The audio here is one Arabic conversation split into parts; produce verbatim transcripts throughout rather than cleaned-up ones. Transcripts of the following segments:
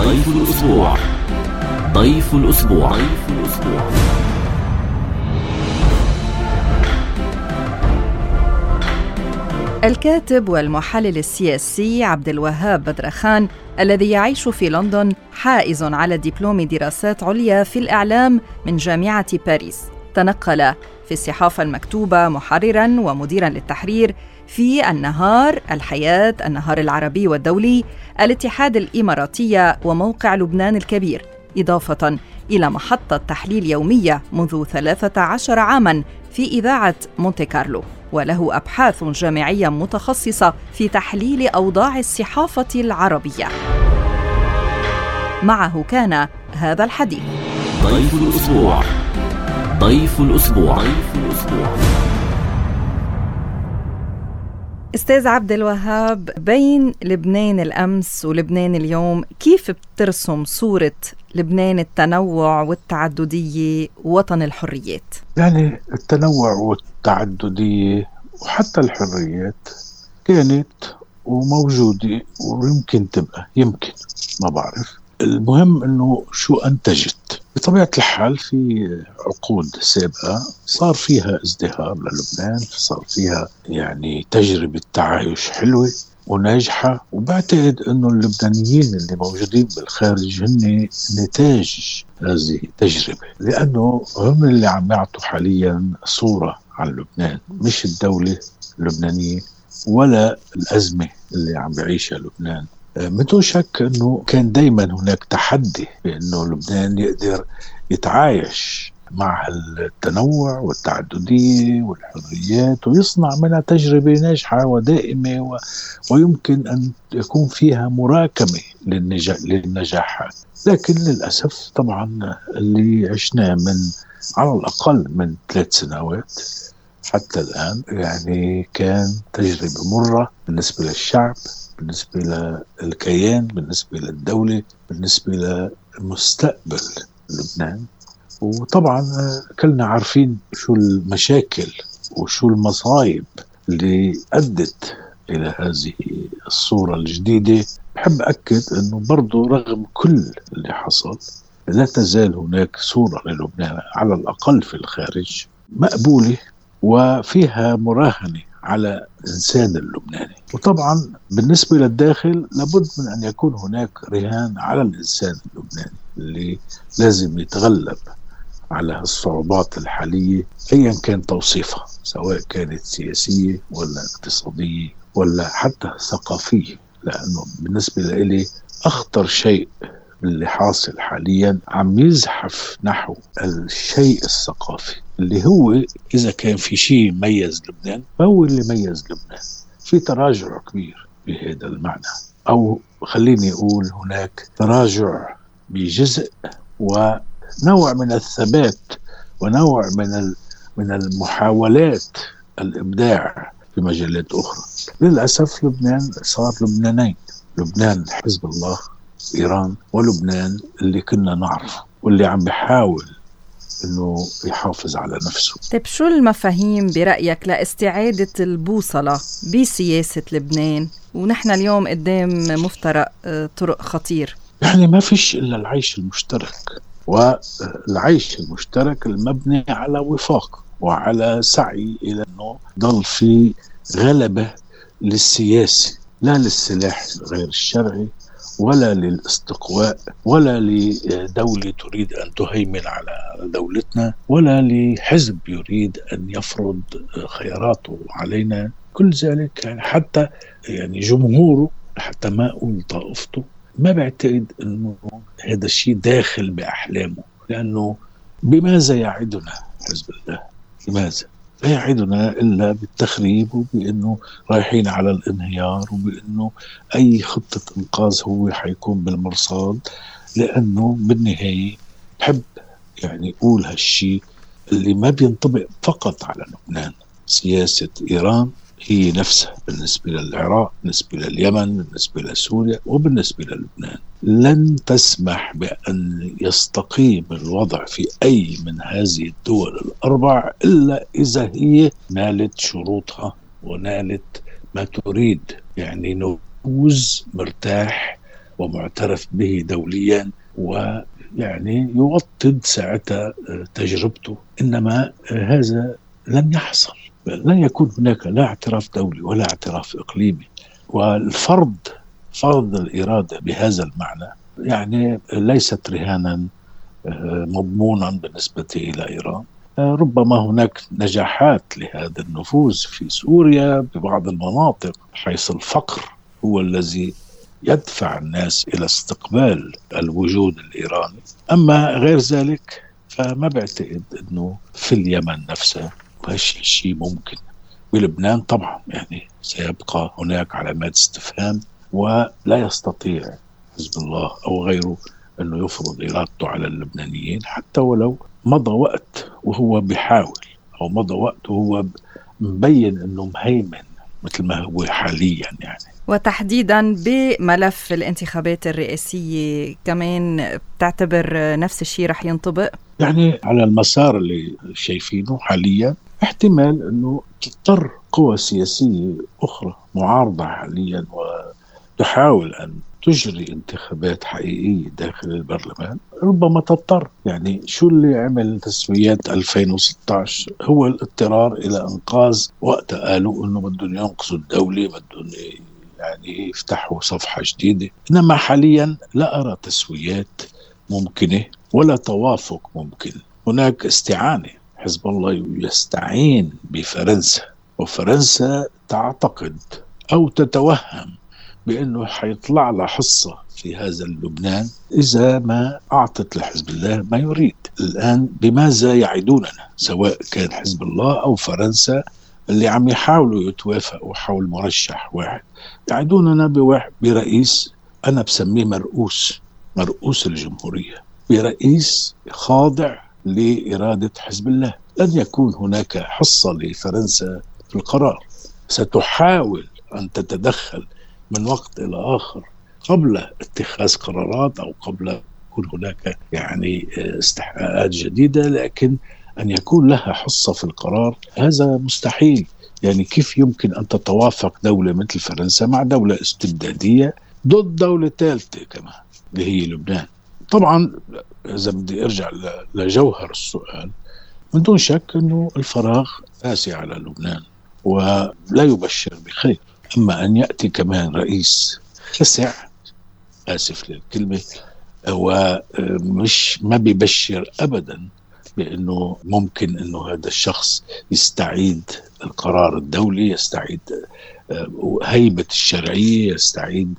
ضيف الأسبوع. ضيف الأسبوع. ضيف الأسبوع. الكاتب والمحلل السياسي عبد الوهاب بدرخان الذي يعيش في لندن حائز على دبلوم دراسات عليا في الإعلام من جامعة باريس، تنقل في الصحافة المكتوبة محرراً ومديراً للتحرير في النهار، الحياة، النهار العربي والدولي، الاتحاد الإماراتية وموقع لبنان الكبير، إضافة إلى محطة تحليل يومية منذ ثلاثة عشر عاماً في إذاعة مونتي كارلو، وله أبحاث جامعية متخصصة في تحليل أوضاع الصحافة العربية. معه كان هذا الحديث. ضيف الأسبوع. ضيف الأسبوع. ضيف الأسبوع. أستاذ عبد الوهاب، بين لبنان الأمس ولبنان اليوم، كيف بترسم صورة لبنان التنوع والتعددية ووطن الحريات؟ يعني التنوع والتعددية وحتى الحريات كانت وموجودة ويمكن تبقى، يمكن ما بعرف. المهم انه شو انتجت. بطبيعة الحال في عقود سابقة صار فيها ازدهار للبنان، صار فيها يعني تجربة تعايش حلوة وناجحة، وبعتقد انه اللبنانيين اللي موجودين بالخارج هن نتاج هذه التجربة، لانه هم اللي عم يعطوا حاليا صورة عن لبنان، مش الدولة اللبنانية ولا الأزمة اللي عم يعيشها لبنان. بدون شك أنه كان دايما هناك تحدي بأنه لبنان يقدر يتعايش مع التنوع والتعددية والحريات ويصنع منها تجربة ناجحة ودائمة و... ويمكن أن يكون فيها مراكمة للنجاح للنجاحات. لكن للأسف طبعا اللي عشناه من على الأقل من ثلاث سنوات حتى الآن يعني كان تجربة مرة بالنسبة للشعب، بالنسبة للكيان، بالنسبة للدولة، بالنسبة لمستقبل لبنان. وطبعا كلنا عارفين شو المشاكل وشو المصايب اللي أدت إلى هذه الصورة الجديدة. بحب أكد أنه برضو رغم كل اللي حصل لا تزال هناك صورة للبنان على الأقل في الخارج مقبولة وفيها مراهنة على الإنسان اللبناني. وطبعا بالنسبة للداخل لابد من أن يكون هناك رهان على الإنسان اللبناني اللي لازم يتغلب على الصعوبات الحالية أيا كان توصيفها، سواء كانت سياسية ولا اقتصادية ولا حتى ثقافية، لأنه بالنسبة لي أخطر شيء اللي حاصل حاليا عم يزحف نحو الشيء الثقافي اللي هو إذا كان في شيء يميز لبنان فهو اللي ميز لبنان. في تراجع كبير بهذا المعنى، أو خليني أقول هناك تراجع بجزء ونوع من الثبات ونوع من من المحاولات الإبداع في مجالات أخرى. للأسف لبنان صار لبنانين، لبنان حزب الله إيران ولبنان اللي كنا نعرفه واللي عم بيحاول إنه يحافظ على نفسه. طيب شو المفاهيم برأيك لاستعادة البوصلة بسياسة لبنان ونحن اليوم قدام مفترق طرق خطير؟ يعني ما فيش إلا العيش المشترك، والعيش المشترك المبني على وفاق وعلى سعي إلى أنه ضل في غلبة للسياسة، لا للسلاح غير الشرعي ولا للاستقواء ولا لدولة تريد أن تهيمن على دولتنا ولا لحزب يريد أن يفرض خياراته علينا. كل ذلك يعني حتى يعني جمهوره، حتى ما أقول طائفته، ما بعتقد أنه هذا الشيء داخل بأحلامه. لأنه بماذا يعدنا حزب الله؟ لماذا؟ لا يعدنا إلا بالتخريب وبأنه رايحين على الانهيار وبأنه أي خطة إنقاذ هو حيكون بالمرصاد. لأنه بالنهاية بحب يعني أقول هالشيء اللي ما بينطبق فقط على لبنان. سياسة إيران هي نفسها بالنسبة للعراق، بالنسبة لليمن، بالنسبة لسوريا وبالنسبة للبنان. لن تسمح بأن يستقيم الوضع في أي من هذه الدول الأربع إلا إذا هي نالت شروطها ونالت ما تريد، يعني نفوذ مرتاح ومعترف به دوليا، ويعني يوطد ساعتها تجربته. إنما هذا لم يحصل، لن يكون هناك لا اعتراف دولي ولا اعتراف إقليمي. والفرض فرض الإرادة بهذا المعنى يعني ليست رهانا مضمونا بالنسبة إلى إيران. ربما هناك نجاحات لهذا النفوذ في سوريا ببعض المناطق، حيث الفقر هو الذي يدفع الناس إلى استقبال الوجود الإيراني. أما غير ذلك فما بعتقد أنه في اليمن نفسها هالشيء ممكن. بلبنان طبعا يعني سيبقى هناك علامات استفهام، ولا يستطيع حزب الله أو غيره أنه يفرض إرادته على اللبنانيين، حتى ولو مضى وقت وهو بيحاول، أو مضى وقت وهو مبين أنه مهيمن مثل ما هو حاليا يعني. وتحديدا بملف الانتخابات الرئاسية كمان بتعتبر نفس الشيء رح ينطبق؟ يعني على المسار اللي شايفينه حاليا احتمال أنه تضطر قوى سياسية أخرى معارضة حاليا وتحاول أن تجري انتخابات حقيقية داخل البرلمان، ربما تضطر. يعني شو اللي عمل تسويات ألفين وستة عشر؟ هو الاضطرار إلى إنقاذ. وقت قالوا إنه بدهم ينقذوا الدولة، بدهم يعني يفتحوا صفحة جديدة. إنما حاليا لا أرى تسويات ممكنة ولا توافق ممكن. هناك استعانة، حزب الله يستعين بفرنسا، وفرنسا تعتقد أو تتوهم بأنه حيطلع له حصة في هذا اللبنان إذا ما أعطت لحزب الله ما يريد. الآن بماذا يعدوننا سواء كان حزب الله أو فرنسا اللي عم يحاولوا يتوافقوا حول مرشح واحد؟ يعدوننا بواحد برئيس أنا بسميه مرؤوس مرؤوس الجمهورية، برئيس خاضع لإرادة حزب الله. لن يكون هناك حصة لفرنسا في القرار. ستحاول أن تتدخل من وقت إلى آخر قبل اتخاذ قرارات أو قبل يكون هناك يعني استحقاقات جديدة، لكن أن يكون لها حصة في القرار هذا مستحيل. يعني كيف يمكن أن تتوافق دولة مثل فرنسا مع دولة استبدادية ضد دولة ثالثة كمان اللي هي لبنان؟ طبعا إذا بدي أرجع لجوهر السؤال، من دون شك أنه الفراغ قاسي على لبنان ولا يبشر بخير. أما أن يأتي كمان رئيس خسع، آسف للكلمة، ومش ما بيبشر أبدا بأنه ممكن أنه هذا الشخص يستعيد القرار الدولي، يستعيد هيبة الشرعية، يستعيد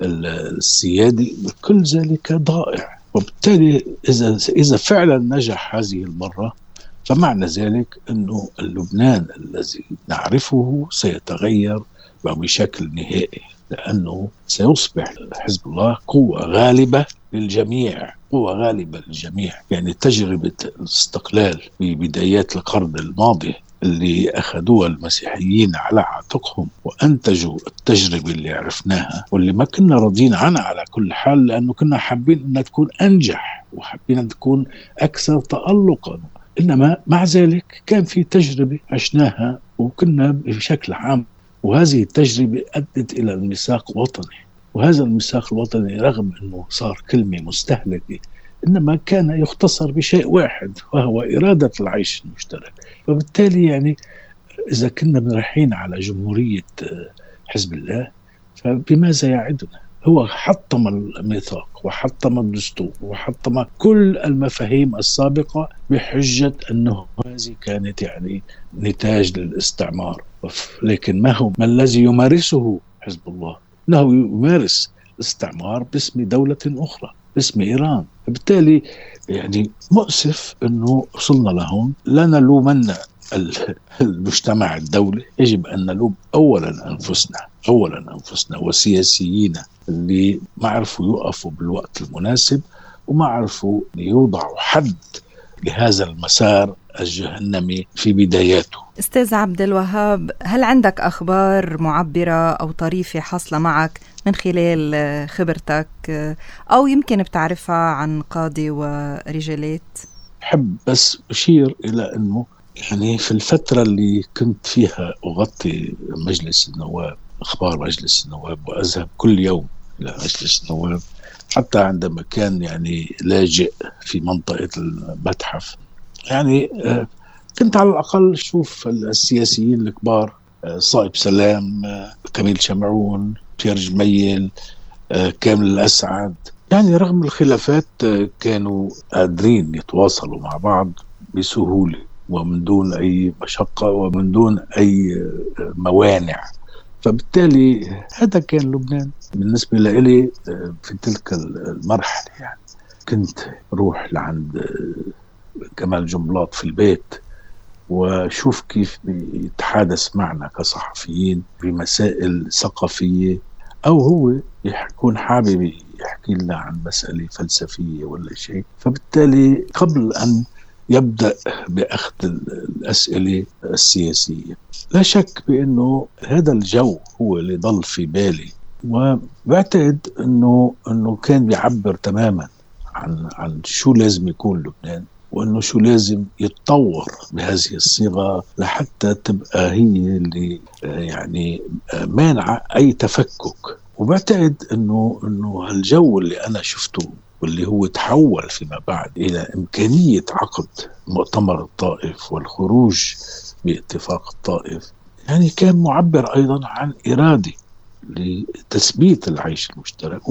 السيادة. كل ذلك ضائع. وبالتالي إذا إذا فعلا نجح هذه المرة، فمعنى ذلك أنه اللبنان الذي نعرفه سيتغير بشكل نهائي، لأنه سيصبح حزب الله قوة غالبة للجميع، قوة غالبة للجميع. يعني تجربة الاستقلال في بدايات القرن الماضي اللي أخذوها المسيحيين على عاتقهم وأنتجوا التجربة اللي عرفناها واللي ما كنا راضين عنها على كل حال، لأنه كنا حابين أنها تكون أنجح وحابين أن تكون أكثر تألقا. إنما مع ذلك كان في تجربة عشناها وكنا بشكل عام، وهذه التجربة أدت إلى الميثاق الوطني. وهذا الميثاق الوطني رغم أنه صار كلمة مستهلكة، إنما كان يختصر بشيء واحد وهو إرادة العيش المشترك. وبالتالي يعني إذا كنا رايحين على جمهورية حزب الله، فبماذا يعدنا؟ هو حطم الميثاق وحطم الدستور وحطم كل المفاهيم السابقة بحجة أنه هذه كانت يعني نتاج للاستعمار. لكن ما هو ما الذي يمارسه حزب الله؟ أنه يمارس الاستعمار باسم دولة أخرى، باسم إيران. بالتالي يعني مؤسف أنه وصلنا لهون. لا نلومن المجتمع الدولي، يجب أن نلوم أولا أنفسنا أولا أنفسنا وسياسيين اللي ما عرفوا يقفوا بالوقت المناسب وما عرفوا يوضعوا حد لهذا المسار الجهنمي في بداياته. أستاذ عبد الوهاب، هل عندك أخبار معبرة أو طريفة حصلة معك من خلال خبرتك أو يمكن بتعرفها عن قاضي ورجالات؟ أحب بس أشير إلى أنه يعني في الفترة اللي كنت فيها أغطي مجلس النواب، أخبار مجلس النواب، وأذهب كل يوم لمجلس النواب، حتى عندما كان يعني لاجئ في منطقة المتحف. يعني كنت على الأقل شوف السياسيين الكبار، صائب سلام، كميل شمعون، بيير جميل، كامل الأسعد، يعني رغم الخلافات كانوا قادرين يتواصلوا مع بعض بسهولة ومن دون أي مشقة ومن دون أي موانع. فبالتالي هذا كان لبنان بالنسبة لي في تلك المرحلة. يعني كنت روح لعند كمال جنبلاط في البيت وشوف كيف بيتحادث معنا كصحفيين بمسائل ثقافية، أو هو يكون حابب يحكي لنا عن مسألة فلسفية ولا شيء. فبالتالي قبل أن يبدأ بأخذ الأسئلة السياسية، لا شك بأنه هذا الجو هو اللي ضل في بالي، وبعتقد أنه أنه كان بيعبر تماما عن عن شو لازم يكون لبنان، وأنه شو لازم يتطور بهذه الصيغة لحتى تبقى هي اللي يعني مانعة أي تفكك. وبعتقد أنه أنه هالجو اللي أنا شفته واللي هو تحول فيما بعد إلى إمكانية عقد مؤتمر الطائف والخروج باتفاق الطائف، يعني كان معبر أيضا عن إرادة لتثبيت العيش المشترك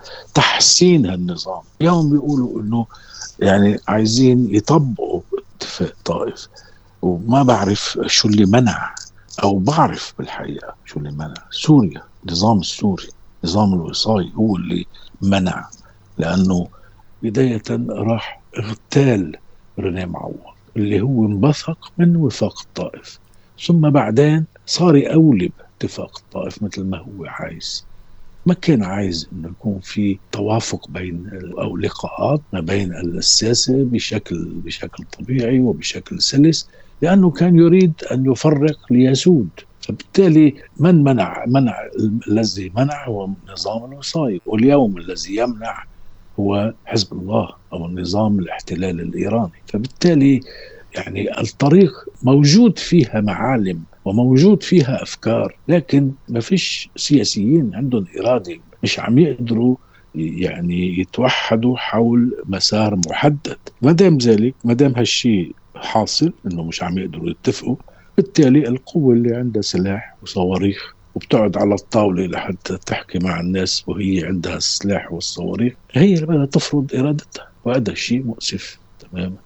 وتحسين هالنظام. اليوم بيقولوا أنه يعني عايزين يطبقوا اتفاق الطائف، وما بعرف شو اللي منع، أو بعرف بالحقيقة شو اللي منع. سوريا، نظام السوري، نظام الوصاية هو اللي منع، لأنه بداية راح اغتال رينيه معوض اللي هو انبثق من وفاق الطائف، ثم بعدين صار يقولب اتفاق الطائف مثل ما هو عايز. ما كان عايز انه يكون في توافق بين او لقاءات ما بين الساسة بشكل بشكل طبيعي وبشكل سلس، لانه كان يريد ان يفرق ليسود. فبالتالي من منع منع الذي منع هو نظام الوصاية، واليوم الذي يمنع هو حزب الله أو النظام الاحتلال الإيراني. فبالتالي يعني الطريق موجود فيها معالم وموجود فيها أفكار، لكن ما فيش سياسيين عندهم إرادة، مش عم يقدروا يعني يتوحدوا حول مسار محدد. ما دام ذلك، ما دام هالشيء حاصل إنه مش عم يقدروا يتفقوا، بالتالي القوة اللي عندها سلاح وصواريخ وبتقعد على الطاولة لحتى تحكي مع الناس وهي عندها السلاح والصواريخ، هي اللي بدها تفرض إرادتها، وهذا الشيء مؤسف تماما.